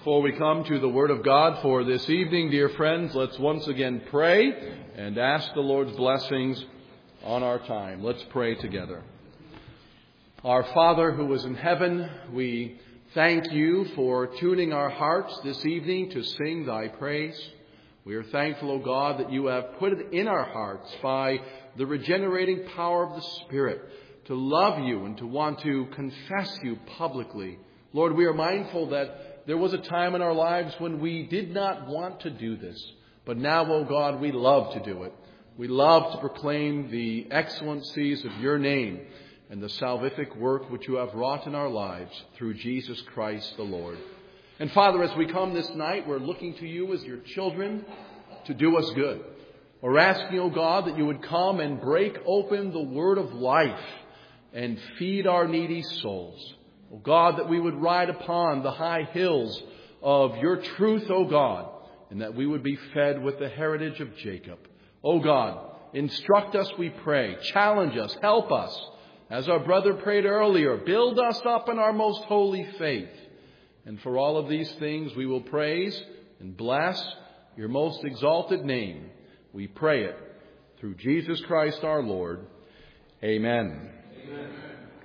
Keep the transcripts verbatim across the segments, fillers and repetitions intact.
Before we come to the Word of God for this evening, dear friends, let's once again pray and ask the Lord's blessings on our time. Let's pray together. Our Father who is in heaven, we thank you for tuning our hearts this evening to sing thy praise. We are thankful, O God, that you have put it in our hearts by the regenerating power of the Spirit to love you and to want to confess you publicly. Lord, we are mindful that there was a time in our lives when we did not want to do this. But now, O God, we love to do it. We love to proclaim the excellencies of your name and the salvific work which you have wrought in our lives through Jesus Christ the Lord. And Father, as we come this night, we're looking to you as your children to do us good. We're asking, O God, that you would come and break open the word of life and feed our needy souls. O God, that we would ride upon the high hills of your truth, O God, and that we would be fed with the heritage of Jacob. O God, instruct us, we pray. Challenge us. Help us. As our brother prayed earlier, build us up in our most holy faith. And for all of these things, we will praise and bless your most exalted name. We pray it through Jesus Christ our Lord. Amen. Amen.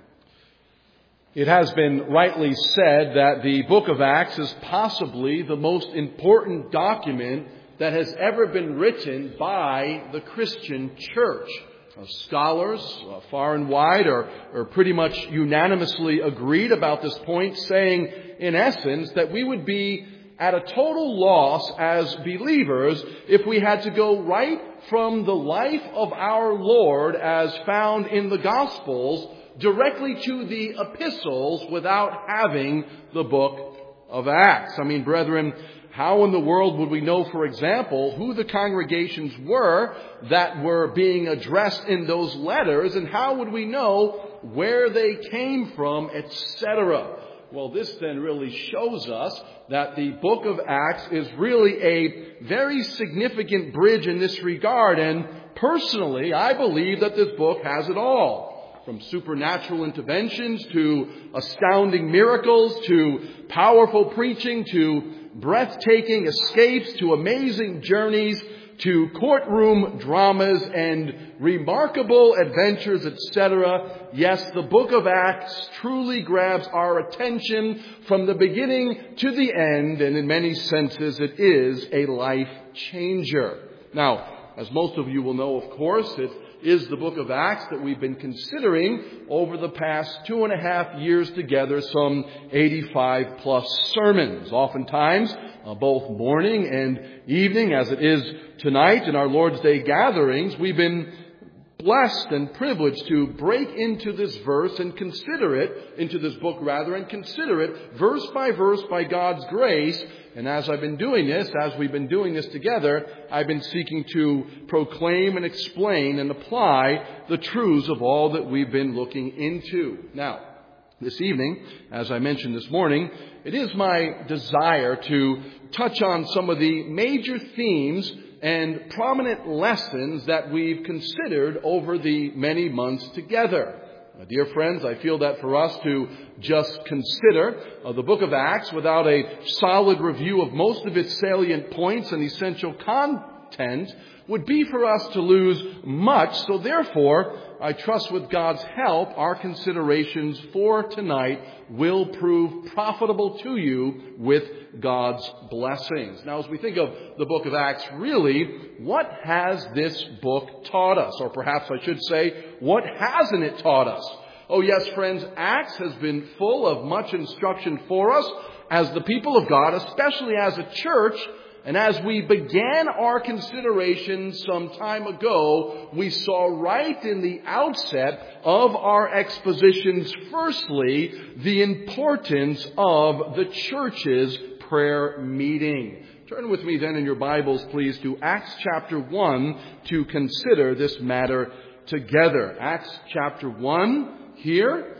It has been rightly said that the book of Acts is possibly the most important document that has ever been written by the Christian church. Uh, scholars uh, far and wide are, are pretty much unanimously agreed about this point, saying in essence that we would be at a total loss as believers if we had to go right from the life of our Lord as found in the Gospels directly to the epistles without having the book of Acts. I mean, brethren, how in the world would we know, for example, who the congregations were that were being addressed in those letters, and how would we know where they came from, et cetera? Well, this then really shows us that the book of Acts is really a very significant bridge in this regard, and personally, I believe that this book has it all. From supernatural interventions to astounding miracles to powerful preaching to breathtaking escapes to amazing journeys to courtroom dramas and remarkable adventures, et cetera. Yes, the book of Acts truly grabs our attention from the beginning to the end, and in many senses it is a life changer. Now, as most of you will know, of course, it is the book of Acts that we've been considering over the past two and a half years together, some eighty-five plus sermons, oftentimes uh, both morning and evening, as it is tonight in our Lord's Day gatherings. We've been blessed and privileged to break into this verse and consider it, into this book rather, and consider it verse by verse by God's grace. And as I've been doing this, as we've been doing this together, I've been seeking to proclaim and explain and apply the truths of all that we've been looking into. Now, this evening, as I mentioned this morning, it is my desire to touch on some of the major themes and prominent lessons that we've considered over the many months together. Uh, dear friends, I feel that for us to just consider uh, the book of Acts without a solid review of most of its salient points and essential content would be for us to lose much. So therefore, I trust with God's help, our considerations for tonight will prove profitable to you with God's blessings. Now, as we think of the book of Acts, really, what has this book taught us? Or perhaps I should say, what hasn't it taught us? Oh yes, friends, Acts has been full of much instruction for us as the people of God, especially as a church. And as we began our considerations some time ago, we saw right in the outset of our expositions, firstly, the importance of the church's prayer meeting. Turn with me then in your Bibles, please, to Acts chapter one to consider this matter together. Acts chapter one here,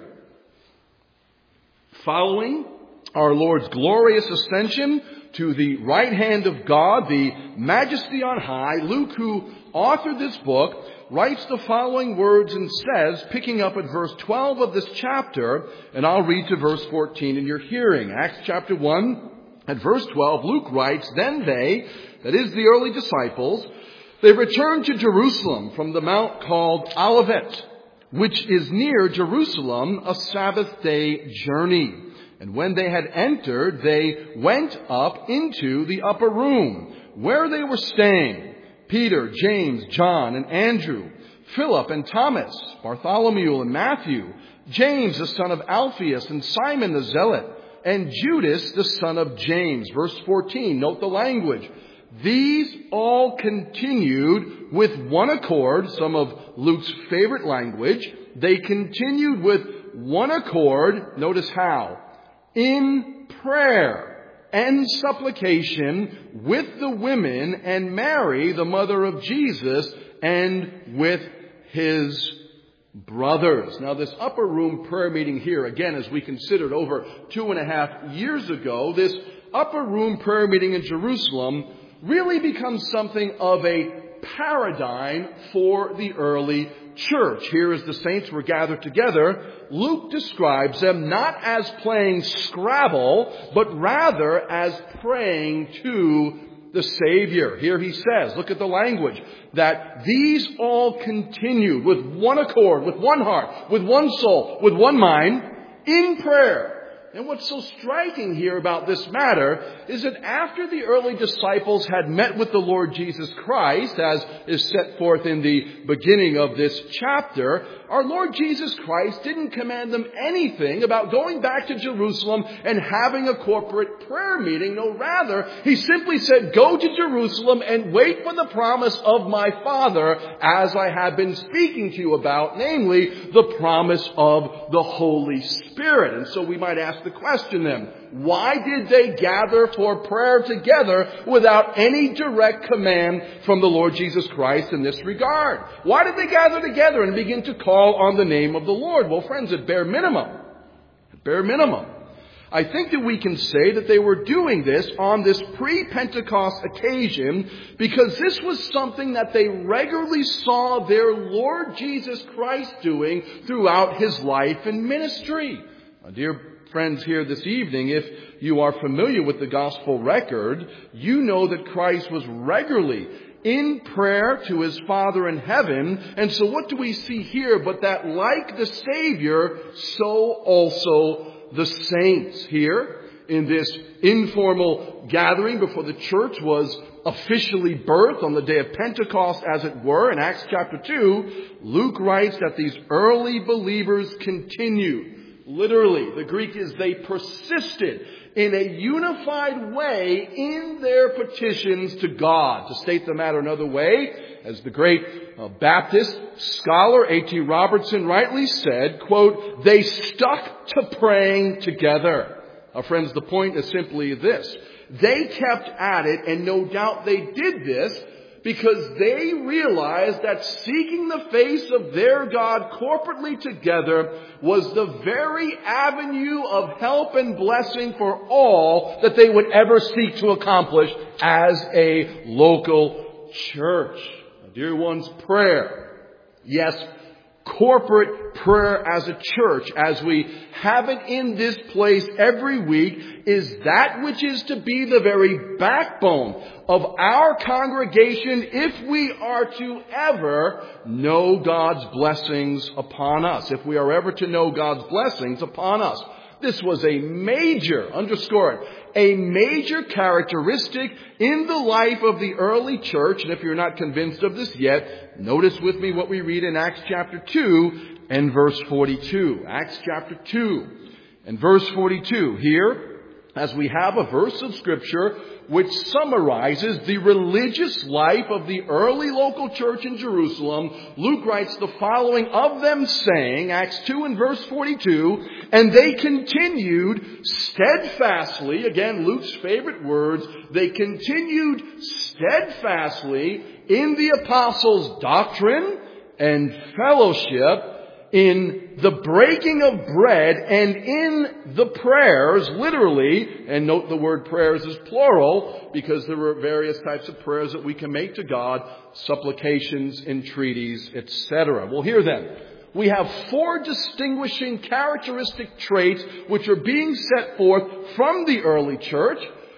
following our Lord's glorious ascension to the right hand of God, the majesty on high, Luke, who authored this book, writes the following words and says, picking up at verse twelve of this chapter, and I'll read to verse fourteen in your hearing. Acts chapter one, At verse twelve, Luke writes, "Then they," that is the early disciples, "they returned to Jerusalem from the mount called Olivet, which is near Jerusalem, a Sabbath day journey. And when they had entered, they went up into the upper room, where they were staying, Peter, James, John, and Andrew, Philip and Thomas, Bartholomew and Matthew, James the son of Alphaeus, and Simon the Zealot, and Judas the son of James." Verse fourteen, note the language. "These all continued with one accord," some of Luke's favorite language. They continued with one accord, notice how, "in prayer and supplication with the women and Mary, the mother of Jesus, and with his brothers." Now, this upper room prayer meeting here, again, as we considered over two and a half years ago, this upper room prayer meeting in Jerusalem really becomes something of a paradigm for the early church. Here, as the saints were gathered together, Luke describes them not as playing Scrabble, but rather as praying to the Savior. Here he says, look at the language, that these all continued with one accord, with one heart, with one soul, with one mind, in prayer. And what's so striking here about this matter is that after the early disciples had met with the Lord Jesus Christ, as is set forth in the beginning of this chapter, our Lord Jesus Christ didn't command them anything about going back to Jerusalem and having a corporate prayer meeting. No, rather, he simply said, "Go to Jerusalem and wait for the promise of my Father, as I have been speaking to you about, namely the promise of the Holy Spirit." And so we might ask the question then, why did they gather for prayer together without any direct command from the Lord Jesus Christ in this regard? Why did they gather together and begin to call on the name of the Lord? Well, friends, at bare minimum, at bare minimum, I think that we can say that they were doing this on this pre-Pentecost occasion because this was something that they regularly saw their Lord Jesus Christ doing throughout his life and ministry. My dear friends here this evening, if you are familiar with the gospel record, you know that Christ was regularly in prayer to his Father in heaven. And so what do we see here but that like the Savior, so also the saints here in this informal gathering before the church was officially birthed on the day of Pentecost, as it were. In Acts chapter two, Luke writes that these early believers continued. Literally, the Greek is they persisted in a unified way in their petitions to God. To state the matter another way, as the great uh, Baptist scholar A T Robertson rightly said, quote, "They stuck to praying together." Now, friends, the point is simply this. They kept at it, and no doubt they did this because they realized that seeking the face of their God corporately together was the very avenue of help and blessing for all that they would ever seek to accomplish as a local church. My dear ones, prayer. Yes, corporate prayer as a church, as we have it in this place every week, is that which is to be the very backbone of our congregation if we are to ever know God's blessings upon us. If we are ever to know God's blessings upon us. This was a major, underscore it, a major characteristic in the life of the early church. And if you're not convinced of this yet, notice with me what we read in Acts chapter two and verse forty-two. Acts chapter two and verse forty-two. Here, as we have a verse of Scripture which summarizes the religious life of the early local church in Jerusalem, Luke writes the following of them, saying, Acts two and verse forty-two, "And they continued steadfastly," again Luke's favorite words, "they continued steadfastly in the apostles' doctrine and fellowship, in the breaking of bread, and in the prayers," literally, and note the word prayers is plural, because there are various types of prayers that we can make to God, supplications, entreaties, et cetera. Well, here then, we have four distinguishing characteristic traits which are being set forth from the early church,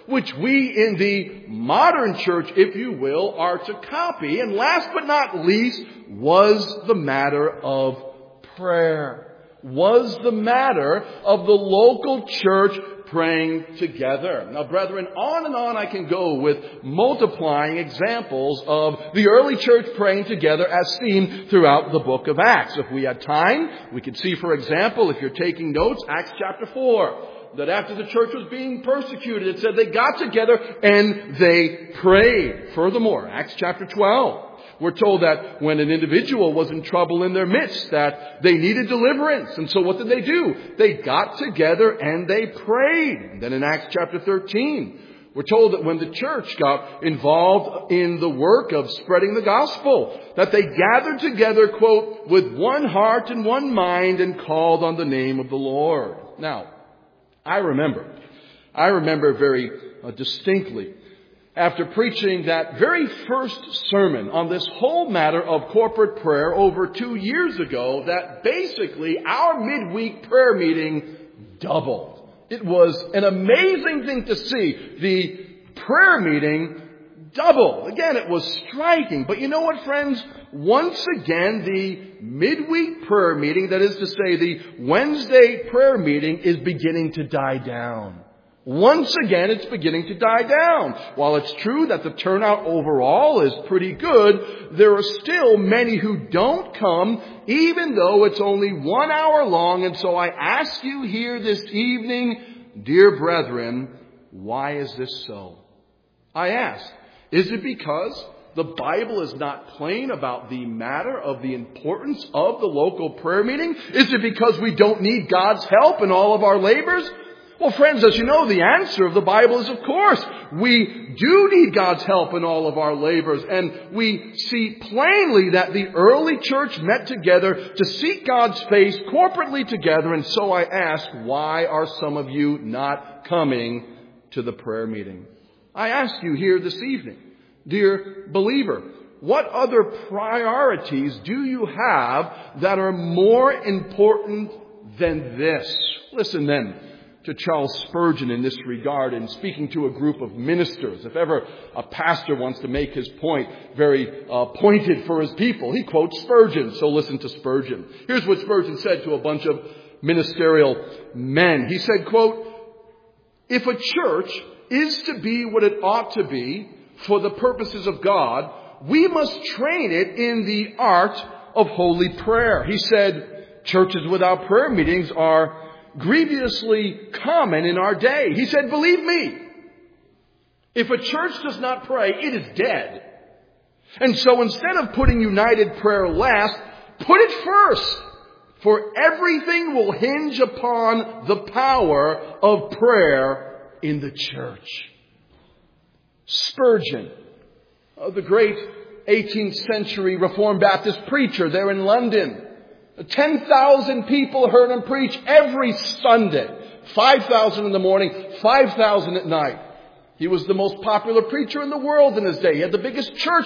which we in the modern church, if you will, are to copy. And last but not least was the matter of prayer. Was the matter of the local church praying together. Now, brethren, on and on I can go with multiplying examples of the early church praying together as seen throughout the book of Acts. If we had time, we could see, for example, if you're taking notes, Acts chapter four, that after the church was being persecuted, it said they got together and they prayed. Furthermore, Acts chapter twelve. We're told that when an individual was in trouble in their midst, that they needed deliverance. And so what did they do? They got together and they prayed. And then in Acts chapter thirteen, we're told that when the church got involved in the work of spreading the gospel, that they gathered together, quote, with one heart and one mind and called on the name of the Lord. Now, I remember, I remember very uh, distinctly, after preaching that very first sermon on this whole matter of corporate prayer over two years ago, that basically our midweek prayer meeting doubled. It was an amazing thing to see. The prayer meeting doubled. Again, it was striking. But you know what, friends? Once again, the midweek prayer meeting, that is to say the Wednesday prayer meeting, is beginning to die down. Once again, it's beginning to die down. While it's true that the turnout overall is pretty good, there are still many who don't come, even though it's only one hour long. And so I ask you here this evening, dear brethren, why is this so? I ask, is it because the Bible is not plain about the matter of the importance of the local prayer meeting? Is it because we don't need God's help in all of our labors? Well, friends, as you know, the answer of the Bible is, of course, we do need God's help in all of our labors. And we see plainly that the early church met together to seek God's face corporately together. And so I ask, why are some of you not coming to the prayer meeting? I ask you here this evening, dear believer, what other priorities do you have that are more important than this? Listen then to Charles Spurgeon in this regard in speaking to a group of ministers. If ever a pastor wants to make his point very uh, pointed for his people, he quotes Spurgeon. So listen to Spurgeon. Here's what Spurgeon said to a bunch of ministerial men. He said, quote, "If a church is to be what it ought to be for the purposes of God, we must train it in the art of holy prayer." He said, churches without prayer meetings are grievously common in our day. He said, believe me, if a church does not pray, it is dead. And so instead of putting united prayer last, put it first. For everything will hinge upon the power of prayer in the church. Spurgeon, the great eighteenth century Reformed Baptist preacher there in London, ten thousand people heard him preach every Sunday. five thousand in the morning, five thousand at night. He was the most popular preacher in the world in his day. He had the biggest church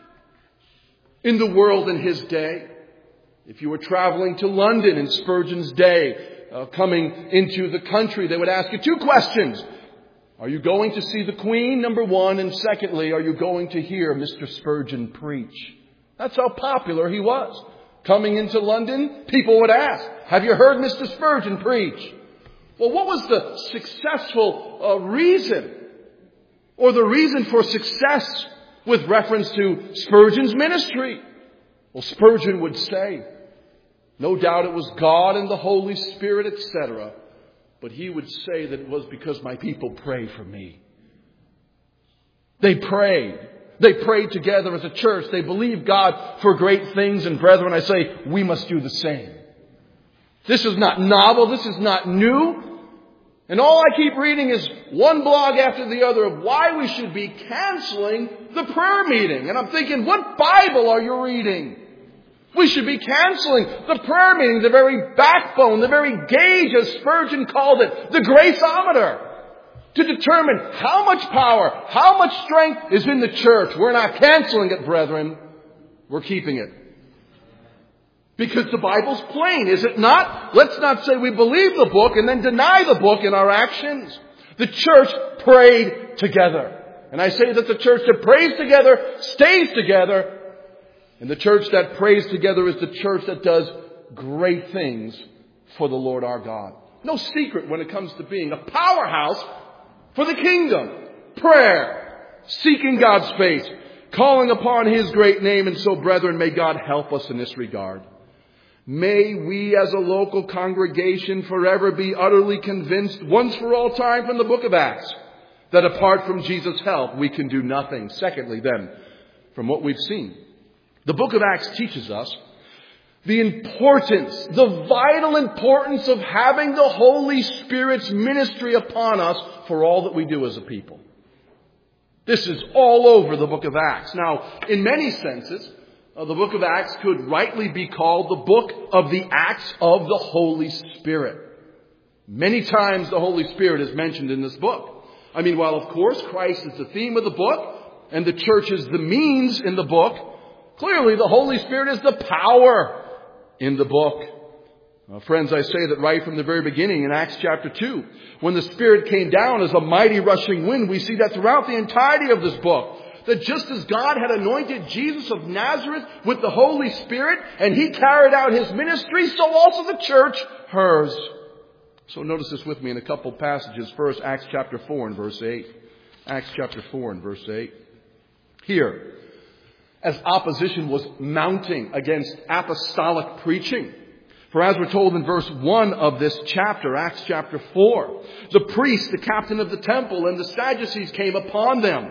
in the world in his day. If you were traveling to London in Spurgeon's day, uh, coming into the country, they would ask you two questions. Are you going to see the Queen, number one? And secondly, are you going to hear Mister Spurgeon preach? That's how popular he was. Coming into London, people would ask, have you heard Mister Spurgeon preach? Well, what was the successful uh, reason or the reason for success with reference to Spurgeon's ministry? Well, Spurgeon would say, no doubt it was God and the Holy Spirit, et cetera. But he would say that it was because my people pray for me. They prayed. They prayed together as a church. They believed God for great things. And brethren, I say, we must do the same. This is not novel. This is not new. And all I keep reading is one blog after the other of why we should be canceling the prayer meeting. And I'm thinking, what Bible are you reading? We should be canceling the prayer meeting, the very backbone, the very gauge, as Spurgeon called it, the graceometer, to determine how much power, how much strength is in the church. We're not canceling it, brethren. We're keeping it. Because the Bible's plain, is it not? Let's not say we believe the book and then deny the book in our actions. The church prayed together. And I say that the church that prays together stays together. And the church that prays together is the church that does great things for the Lord our God. No secret when it comes to being a powerhouse for the kingdom. Prayer, seeking God's face, calling upon His great name. And so, brethren, may God help us in this regard. May we as a local congregation forever be utterly convinced once for all time from the book of Acts that apart from Jesus' help we can do nothing. Secondly, then, from what we've seen, the book of Acts teaches us the importance, the vital importance of having the Holy Spirit's ministry upon us for all that we do as a people. This is all over the book of Acts. Now, in many senses, Uh, the book of Acts could rightly be called the book of the Acts of the Holy Spirit. Many times the Holy Spirit is mentioned in this book. I mean, while of course Christ is the theme of the book and the church is the means in the book, clearly the Holy Spirit is the power in the book. Uh, friends, I say that right from the very beginning in Acts chapter two, when the Spirit came down as a mighty rushing wind, we see that throughout the entirety of this book. That just as God had anointed Jesus of Nazareth with the Holy Spirit and He carried out His ministry, so also the church hers. So notice this with me in a couple passages. First, Acts chapter four and verse eight. Acts chapter four and verse eight. Here, as opposition was mounting against apostolic preaching, for as we're told in verse one of this chapter, Acts chapter four, the priest, the captain of the temple, and the Sadducees came upon them.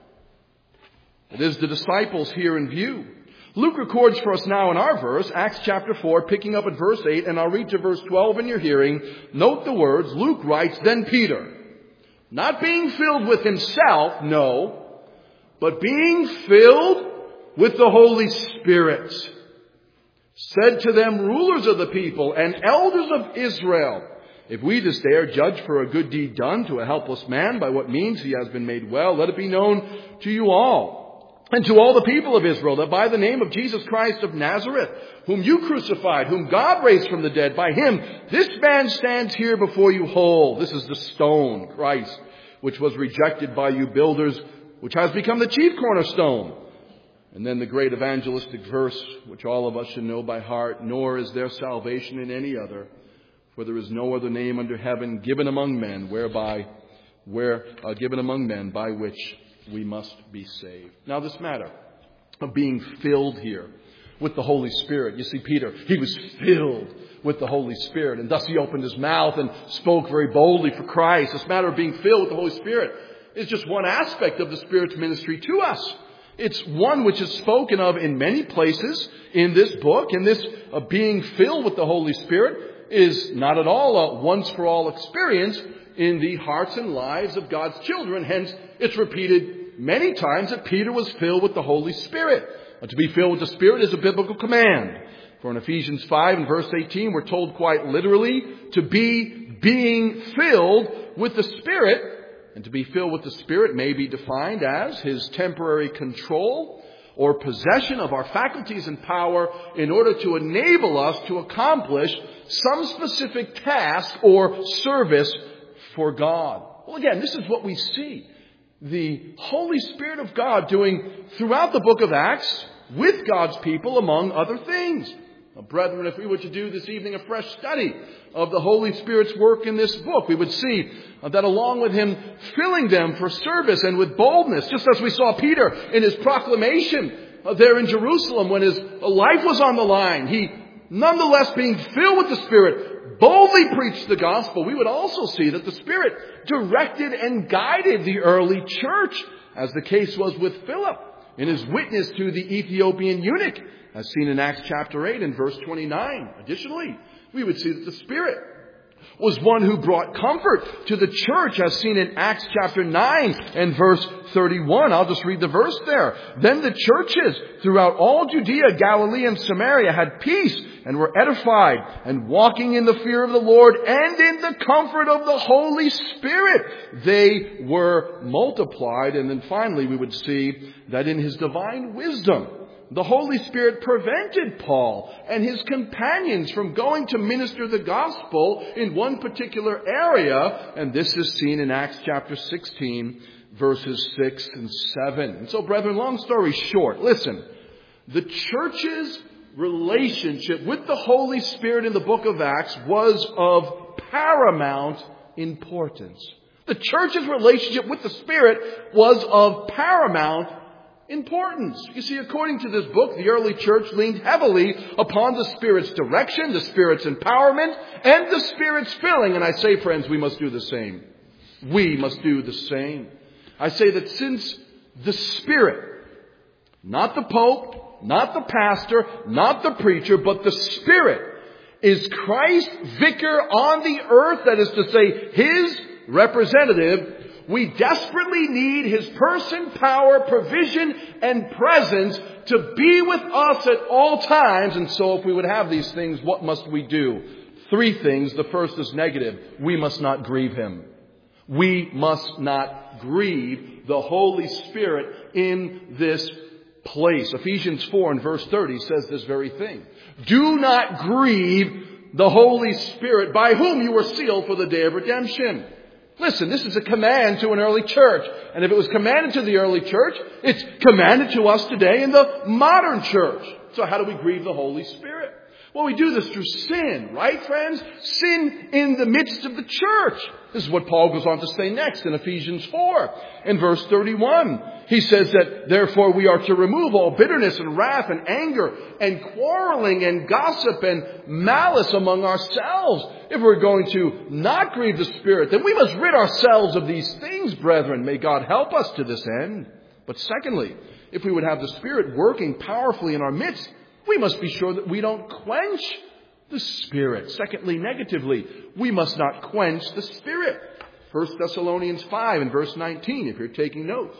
It is the disciples here in view. Luke records for us now in our verse, Acts chapter four, picking up at verse eight, and I'll read to verse twelve in your hearing. Note the words. Luke writes, "Then Peter, not being filled with himself, no, but being filled with the Holy Spirit, said to them, rulers of the people and elders of Israel, if we this day are judged for a good deed done to a helpless man, by what means he has been made well, let it be known to you all, and to all the people of Israel, that by the name of Jesus Christ of Nazareth, whom you crucified, whom God raised from the dead, by Him, this man stands here before you whole. This is the stone, Christ, which was rejected by you builders, which has become the chief cornerstone." And then the great evangelistic verse, which all of us should know by heart, "Nor is there salvation in any other, for there is no other name under heaven given among men, whereby, where, uh, given among men, by which we must be saved." Now this matter of being filled here with the Holy Spirit. You see, Peter, he was filled with the Holy Spirit, and thus he opened his mouth and spoke very boldly for Christ. This matter of being filled with the Holy Spirit is just one aspect of the Spirit's ministry to us. It's one which is spoken of in many places in this book, and this uh, being filled with the Holy Spirit is not at all a once-for-all experience in the hearts and lives of God's children. Hence, it's repeated many times that Peter was filled with the Holy Spirit. And to be filled with the Spirit is a biblical command. For in Ephesians five and verse eighteen, we're told quite literally to be being filled with the Spirit. And to be filled with the Spirit may be defined as His temporary control or possession of our faculties and power in order to enable us to accomplish some specific task or service for God. Well, again, this is what we see the Holy Spirit of God doing throughout the book of Acts with God's people, among other things. Now, brethren, if we were to do this evening a fresh study of the Holy Spirit's work in this book, we would see that along with Him filling them for service and with boldness, just as we saw Peter in his proclamation there in Jerusalem when his life was on the line, he nonetheless, being filled with the Spirit, boldly preached the gospel. We would also see that the Spirit directed and guided the early church, as the case was with Philip in his witness to the Ethiopian eunuch, as seen in Acts chapter eight and verse twenty-nine. Additionally, we would see that the Spirit was one who brought comfort to the church, as seen in Acts chapter nine and verse thirty-one. I'll just read the verse there. "Then the churches throughout all Judea, Galilee, and Samaria had peace and were edified, and walking in the fear of the Lord and in the comfort of the Holy Spirit, they were multiplied." And then finally, we would see that in His divine wisdom, the Holy Spirit prevented Paul and his companions from going to minister the gospel in one particular area. And this is seen in Acts chapter sixteen, verses six and seven. And so, brethren, long story short, listen. The church's relationship with the Holy Spirit in the book of Acts was of paramount importance. The church's relationship with the Spirit was of paramount importance. You see, according to this book, the early church leaned heavily upon the Spirit's direction, the Spirit's empowerment, and the Spirit's filling. And I say, friends, we must do the same. We must do the same. I say that since the Spirit, not the Pope, not the pastor, not the preacher, but the Spirit is Christ's vicar on the earth, that is to say, His representative, we desperately need His person, power, provision, and presence to be with us at all times. And so if we would have these things, what must we do? Three things. The first is negative. We must not grieve Him. We must not grieve the Holy Spirit in this place. Ephesians four and verse thirty says this very thing. Do not grieve the Holy Spirit, by whom you were sealed for the day of redemption. Listen, this is a command to an early church. And if it was commanded to the early church, it's commanded to us today in the modern church. So how do we grieve the Holy Spirit? Well, we do this through sin, right, friends? Sin in the midst of the church. This is what Paul goes on to say next in Ephesians four. In verse thirty-one, he says that, therefore, we are to remove all bitterness and wrath and anger and quarreling and gossip and malice among ourselves. If we're going to not grieve the Spirit, then we must rid ourselves of these things, brethren. May God help us to this end. But secondly, if we would have the Spirit working powerfully in our midst, we must be sure that we don't quench the Spirit. Secondly, negatively, we must not quench the Spirit. First Thessalonians five and verse nineteen, if you're taking notes.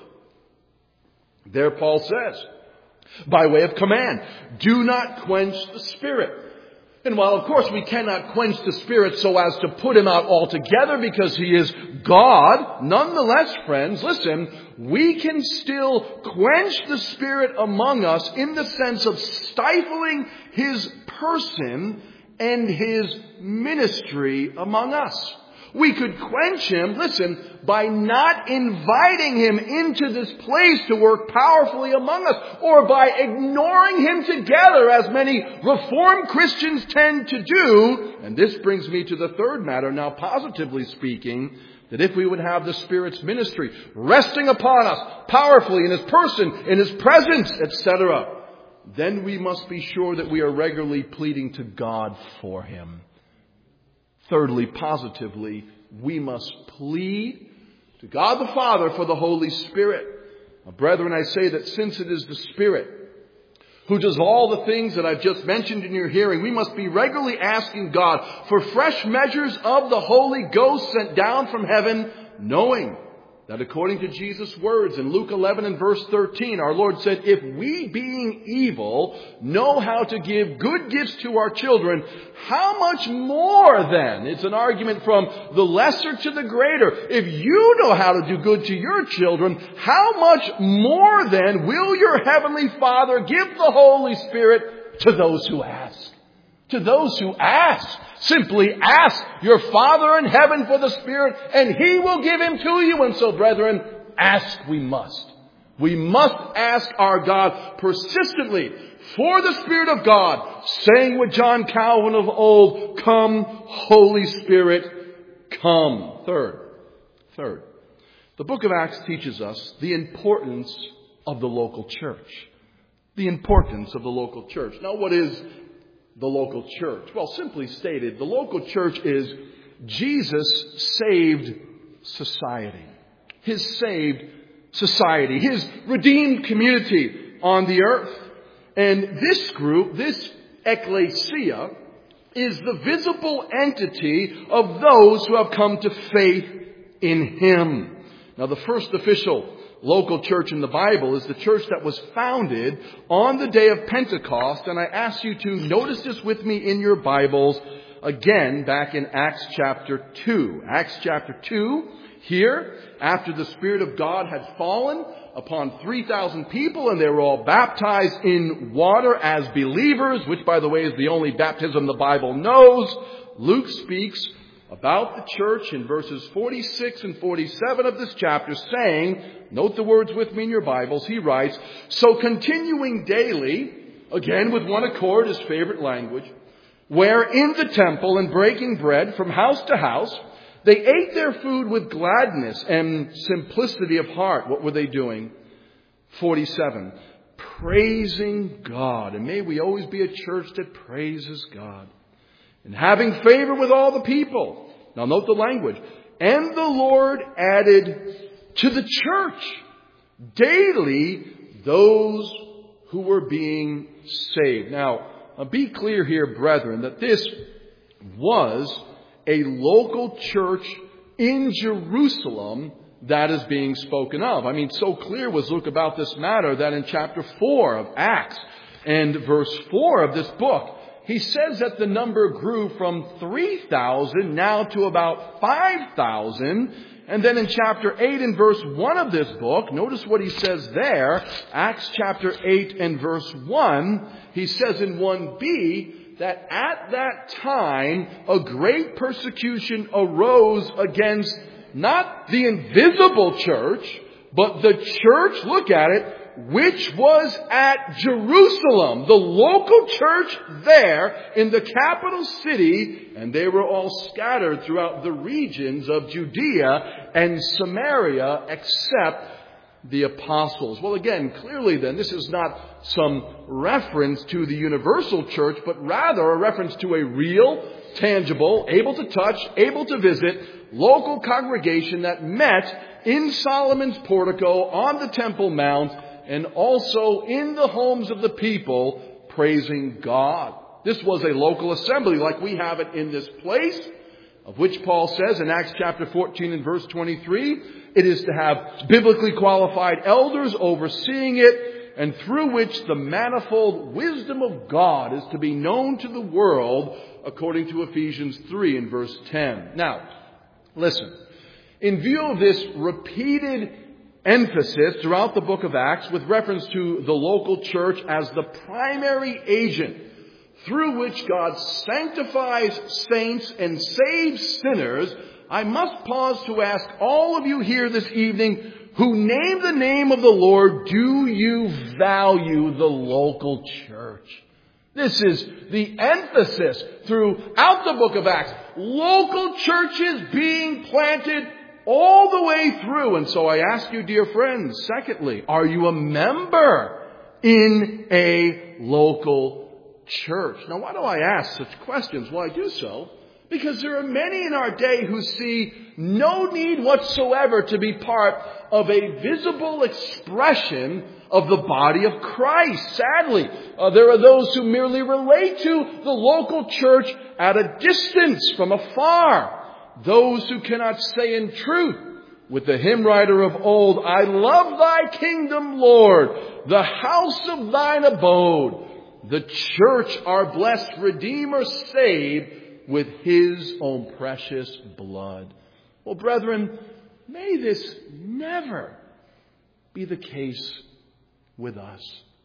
There Paul says, by way of command, do not quench the Spirit. And while, of course, we cannot quench the Spirit so as to put Him out altogether because He is God, nonetheless, friends, listen, we can still quench the Spirit among us in the sense of stifling His person and His ministry among us. We could quench Him, listen, by not inviting Him into this place to work powerfully among us, or by ignoring Him together, as many Reformed Christians tend to do. And this brings me to the third matter, now positively speaking, that if we would have the Spirit's ministry resting upon us powerfully in His person, in His presence, et cetera, then we must be sure that we are regularly pleading to God for Him. Thirdly, positively, we must plead to God the Father for the Holy Spirit. Now, brethren, I say that since it is the Spirit who does all the things that I've just mentioned in your hearing, we must be regularly asking God for fresh measures of the Holy Ghost sent down from heaven, knowing that according to Jesus' words in Luke eleven and verse thirteen, our Lord said, if we being evil know how to give good gifts to our children, how much more then? It's an argument from the lesser to the greater. If you know how to do good to your children, how much more then will your heavenly Father give the Holy Spirit to those who ask? To those who ask. Simply ask your Father in heaven for the Spirit, and He will give Him to you. And so, brethren, ask we must. We must ask our God persistently for the Spirit of God, saying with John Calvin of old, come, Holy Spirit, come. Third, third, the book of Acts teaches us the importance of the local church. The importance of the local church. Now, what is the local church? Well, simply stated, the local church is Jesus' saved society. His saved society. His redeemed community on the earth. And this group, this ecclesia, is the visible entity of those who have come to faith in Him. Now, the first official local church in the Bible is the church that was founded on the day of Pentecost. And I ask you to notice this with me in your Bibles again back in Acts chapter two. Acts chapter two, here, after the Spirit of God had fallen upon three thousand people and they were all baptized in water as believers, which, by the way, is the only baptism the Bible knows, Luke speaks about the church in verses forty-six and forty-seven of this chapter, saying, note the words with me in your Bibles, he writes, so continuing daily, again with one accord, his favorite language, where in the temple and breaking bread from house to house, they ate their food with gladness and simplicity of heart. What were they doing? forty-seven. Praising God. And may we always be a church that praises God. And having favor with all the people. Now note the language. And the Lord added to the church daily those who were being saved. Now, uh, be clear here, brethren, that this was a local church in Jerusalem that is being spoken of. I mean, so clear was Luke about this matter that in chapter four of Acts and verse four of this book, he says that the number grew from three thousand now to about five thousand. And then in chapter eight and verse one of this book, notice what he says there, Acts chapter eight and verse one, he says in one b, that at that time a great persecution arose against not the invisible church, but the church, look at it, which was at Jerusalem, the local church there in the capital city, and they were all scattered throughout the regions of Judea and Samaria except the apostles. Well, again, clearly then, this is not some reference to the universal church, but rather a reference to a real, tangible, able to touch, able to visit, local congregation that met in Solomon's portico on the Temple Mount and also in the homes of the people praising God. This was a local assembly like we have it in this place, of which Paul says in Acts chapter fourteen and verse twenty-three, it is to have biblically qualified elders overseeing it, and through which the manifold wisdom of God is to be known to the world, according to Ephesians three and verse ten. Now, listen, in view of this repeated emphasis throughout the book of Acts with reference to the local church as the primary agent through which God sanctifies saints and saves sinners, I must pause to ask all of you here this evening who name the name of the Lord, do you value the local church? This is the emphasis throughout the book of Acts. Local churches being planted all the way through. And so I ask you, dear friends, secondly, are you a member in a local church? Now, why do I ask such questions? Well, I do so because there are many in our day who see no need whatsoever to be part of a visible expression of the body of Christ. Sadly, uh, there are those who merely relate to the local church at a distance from afar. Those who cannot say in truth with the hymn writer of old, I love thy kingdom, Lord, the house of thine abode, the church our blessed Redeemer saved with his own precious blood. Well, brethren, may this never be the case with us.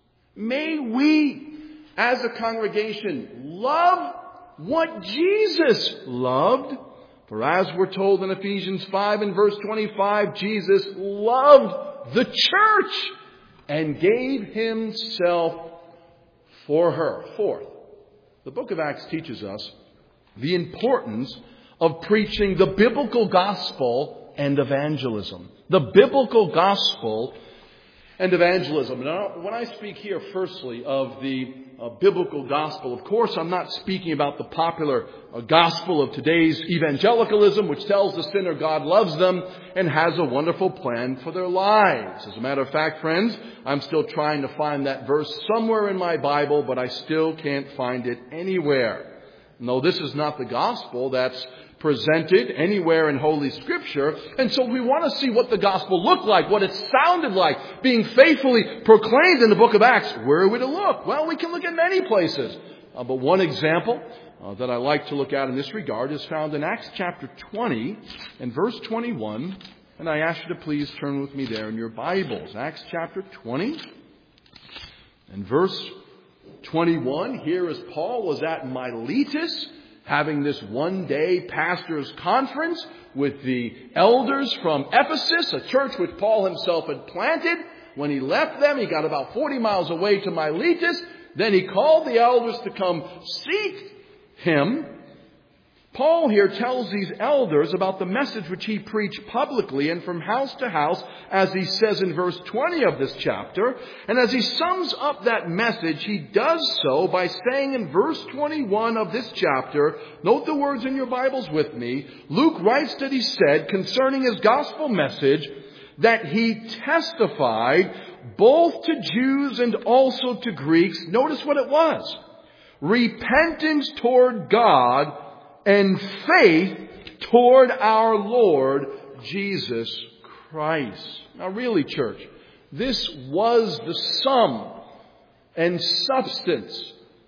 May we, as a congregation, love what Jesus loved. For as we're told in Ephesians five and verse twenty-five, Jesus loved the church and gave himself for her. Fourth, the book of Acts teaches us the importance of preaching the biblical gospel and evangelism. The biblical gospel and evangelism. Now, when I speak here firstly of the uh, biblical gospel, of course I'm not speaking about the popular uh, gospel of today's evangelicalism, which tells the sinner God loves them and has a wonderful plan for their lives. As a matter of fact, friends, I'm still trying to find that verse somewhere in my Bible, but I still can't find it anywhere. No, this is not the gospel that's presented anywhere in Holy Scripture. And so we want to see what the gospel looked like, what it sounded like, being faithfully proclaimed in the book of Acts. Where are we to look? Well, we can look at many places. Uh, but one example uh, that I like to look at in this regard is found in Acts chapter twenty and verse twenty-one. And I ask you to please turn with me there in your Bibles. Acts chapter twenty and verse twenty-one. Here as Paul was at Miletus, having this one-day pastors' conference with the elders from Ephesus, a church which Paul himself had planted. When he left them, he got about forty miles away to Miletus. Then he called the elders to come seek him. Paul here tells these elders about the message which he preached publicly and from house to house, as he says in verse twenty of this chapter. And as he sums up that message, he does so by saying in verse twenty-one of this chapter, note the words in your Bibles with me, Luke writes that he said concerning his gospel message that he testified both to Jews and also to Greeks. Notice what it was. Repentance toward God and faith toward our Lord Jesus Christ. Now really, church, this was the sum and substance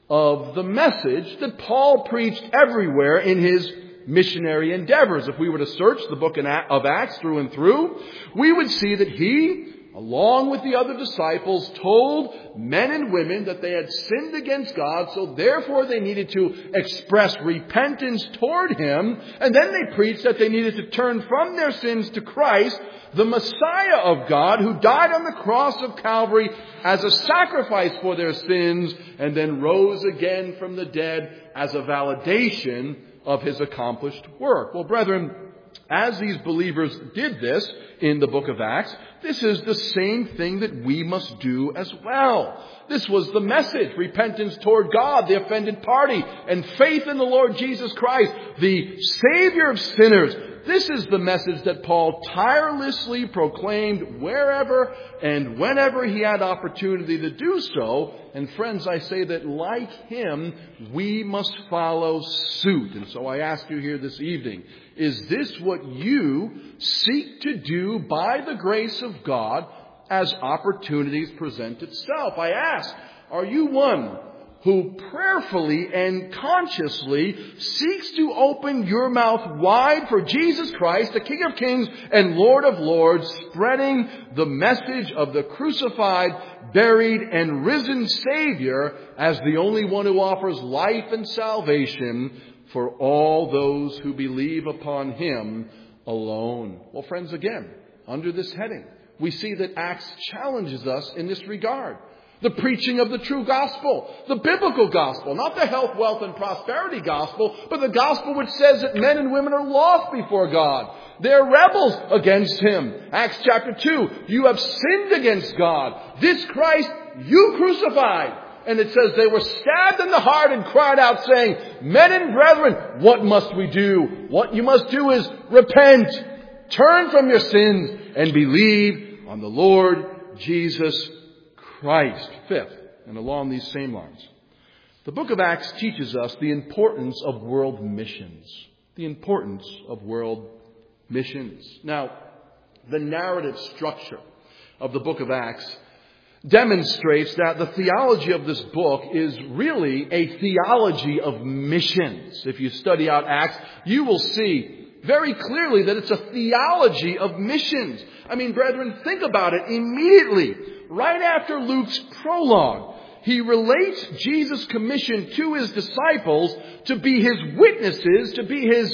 of the message that Paul preached everywhere in his missionary endeavors. If we were to search the book of Acts through and through, we would see that he, along with the other disciples, told men and women that they had sinned against God, so therefore they needed to express repentance toward Him. And then they preached that they needed to turn from their sins to Christ, the Messiah of God, who died on the cross of Calvary as a sacrifice for their sins, and then rose again from the dead as a validation of His accomplished work. Well, brethren, as these believers did this in the book of Acts, this is the same thing that we must do as well. This was the message: repentance toward God, the offended party, and faith in the Lord Jesus Christ, the Savior of sinners. This is the message that Paul tirelessly proclaimed wherever and whenever he had opportunity to do so. And friends, I say that like him, we must follow suit. And so I ask you here this evening, is this what you seek to do by the grace of God as opportunities present itself? I ask, are you one who prayerfully and consciously seeks to open your mouth wide for Jesus Christ, the King of Kings and Lord of Lords, spreading the message of the crucified, buried, and risen Savior as the only one who offers life and salvation for all those who believe upon Him alone? Well, friends, again, under this heading, we see that Acts challenges us in this regard. The preaching of the true gospel, the biblical gospel, not the health, wealth, and prosperity gospel, but the gospel which says that men and women are lost before God. They're rebels against Him. Acts chapter two, you have sinned against God. This Christ you crucified. And it says they were stabbed in the heart and cried out saying, men and brethren, what must we do? What you must do is repent, turn from your sins, and believe on the Lord Jesus Christ. Fifth, and along these same lines, the book of Acts teaches us the importance of world missions. The importance of world missions. Now, the narrative structure of the book of Acts demonstrates that the theology of this book is really a theology of missions. If you study out Acts, you will see very clearly that it's a theology of missions. I mean, brethren, think about it immediately. Right after Luke's prologue, he relates Jesus' commission to his disciples to be his witnesses, to be his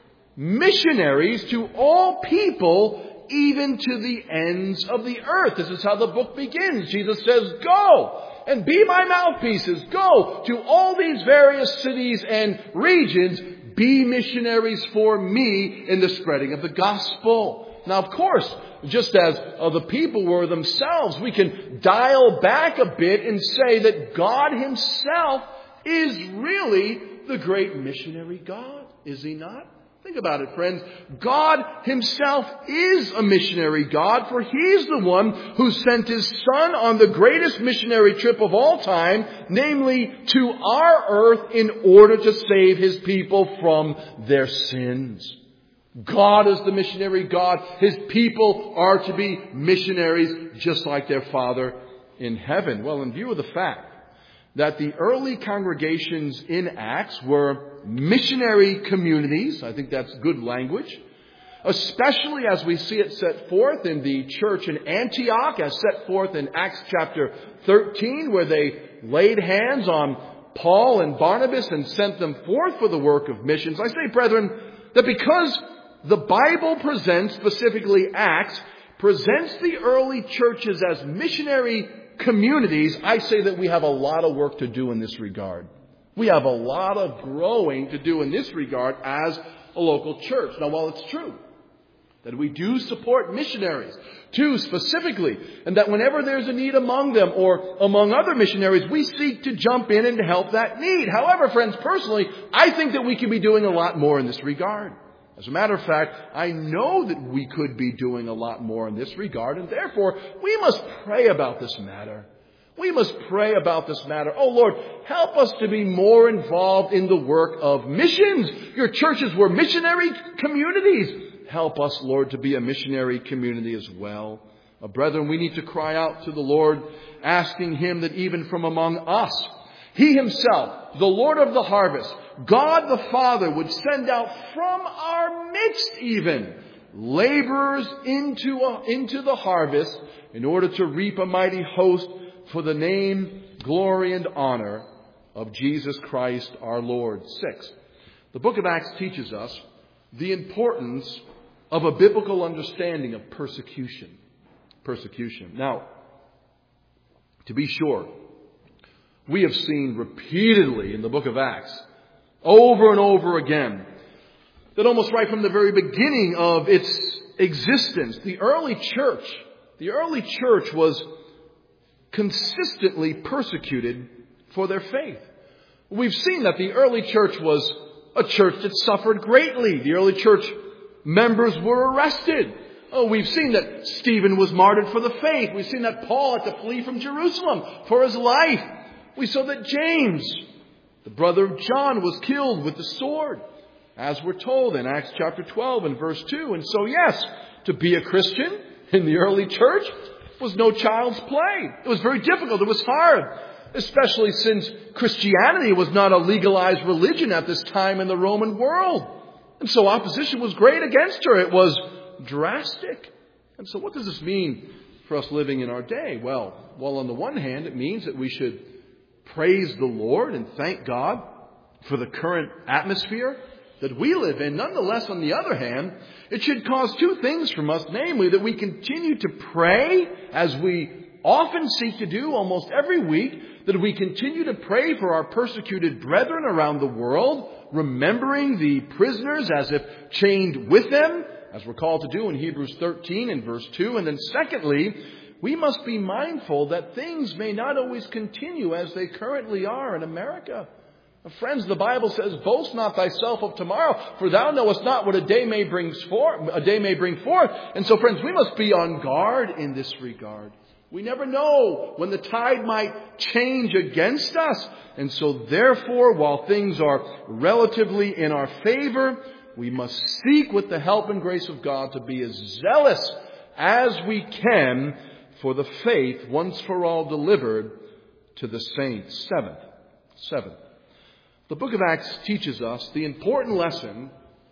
missionaries to all people, even to the ends of the earth. This is how the book begins. Jesus says, go and be my mouthpieces. Go to all these various cities and regions. Be missionaries for me in the spreading of the gospel. Now, of course, just as uh, the people were themselves, we can dial back a bit and say that God Himself is really the great missionary God. Is He not? Think about it, friends. God Himself is a missionary God, for He's the one who sent His Son on the greatest missionary trip of all time, namely to our earth, in order to save His people from their sins. God is the missionary God. His people are to be missionaries just like their Father in heaven. Well, in view of the fact that the early congregations in Acts were missionary communities, I think that's good language, especially as we see it set forth in the church in Antioch, as set forth in Acts chapter thirteen, where they laid hands on Paul and Barnabas and sent them forth for the work of missions. I say, brethren, that because the Bible presents, specifically Acts, presents the early churches as missionary communities, I say that we have a lot of work to do in this regard. We have a lot of growing to do in this regard as a local church. Now, while it's true that we do support missionaries, too, specifically, and that whenever there's a need among them or among other missionaries, we seek to jump in and to help that need. However, friends, personally, I think that we can be doing a lot more in this regard. As a matter of fact, I know that we could be doing a lot more in this regard, and therefore, we must pray about this matter. We must pray about this matter. Oh, Lord, help us to be more involved in the work of missions. Your churches were missionary communities. Help us, Lord, to be a missionary community as well. Uh, brethren, we need to cry out to the Lord, asking Him that even from among us, He Himself, the Lord of the harvest, God the Father, would send out from our midst even laborers into, a, into the harvest in order to reap a mighty host for the name, glory, and honor of Jesus Christ our Lord. Six, the book of Acts teaches us the importance of a biblical understanding of persecution. Persecution. Now, to be sure, we have seen repeatedly in the book of Acts, over and over again, that almost right from the very beginning of its existence, the early church, the early church was consistently persecuted for their faith. We've seen that the early church was a church that suffered greatly. The early church members were arrested. Oh, we've seen that Stephen was martyred for the faith. We've seen that Paul had to flee from Jerusalem for his life. We saw that James, the brother of John, was killed with the sword, as we're told in Acts chapter twelve and verse two. And so, yes, to be a Christian in the early church was no child's play. It was very difficult. It was hard, especially since Christianity was not a legalized religion at this time in the Roman world. And so opposition was great against her. It was drastic. And so what does this mean for us living in our day? Well, well, on the one hand, it means that we should praise the Lord and thank God for the current atmosphere that we live in. Nonetheless, on the other hand, it should cause two things from us, namely that we continue to pray, as we often seek to do almost every week, that we continue to pray for our persecuted brethren around the world, remembering the prisoners as if chained with them, as we're called to do in Hebrews thirteen and verse two. And then secondly, we must be mindful that things may not always continue as they currently are in America. Friends, the Bible says, "Boast not thyself of tomorrow, for thou knowest not what a day may bring forth." A day may bring forth. And so, friends, we must be on guard in this regard. We never know when the tide might change against us. And so, therefore, while things are relatively in our favor, we must seek with the help and grace of God to be as zealous as we can for the faith once for all delivered to the saints. Seventh. Seventh. The book of Acts teaches us the important lesson